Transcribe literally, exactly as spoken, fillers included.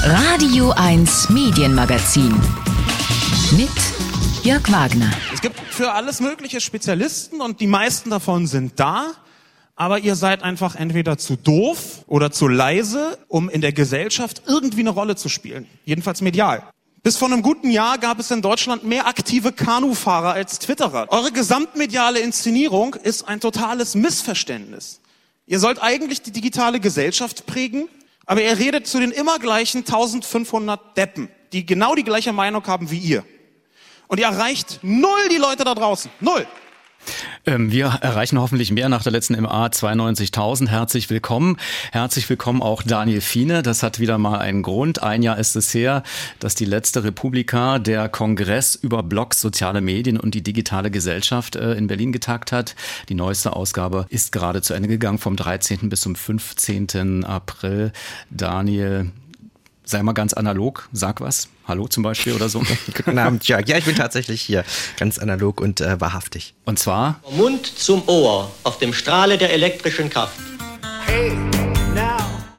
Radio eins Medienmagazin mit Jörg Wagner. Es gibt für alles mögliche Spezialisten und die meisten davon sind da, aber ihr seid einfach entweder zu doof oder zu leise, um in der Gesellschaft irgendwie eine Rolle zu spielen. Jedenfalls medial. Bis vor einem guten Jahr gab es in Deutschland mehr aktive Kanufahrer als Twitterer. Eure gesamtmediale Inszenierung ist ein totales Missverständnis. Ihr sollt eigentlich die digitale Gesellschaft prägen, aber ihr redet zu den immer gleichen eintausendfünfhundert Deppen, die genau die gleiche Meinung haben wie ihr. Und ihr erreicht null die Leute da draußen. Null. Ähm, wir erreichen hoffentlich mehr nach der letzten M A zweiundneunzigtausend. Herzlich willkommen. Herzlich willkommen auch Daniel Fiene. Das hat wieder mal einen Grund. Ein Jahr ist es her, dass die letzte Republika, der Kongress über Blogs, soziale Medien und die digitale Gesellschaft äh, in Berlin getagt hat. Die neueste Ausgabe ist gerade zu Ende gegangen, vom dreizehnten bis zum fünfzehnten April. Daniel, sei mal ganz analog, sag was. Hallo zum Beispiel oder so. Guten Abend, Jörg. Ja, ich bin tatsächlich hier, ganz analog und äh, wahrhaftig. Und zwar? Vom Mund zum Ohr, auf dem Strahle der elektrischen Kraft. Hey,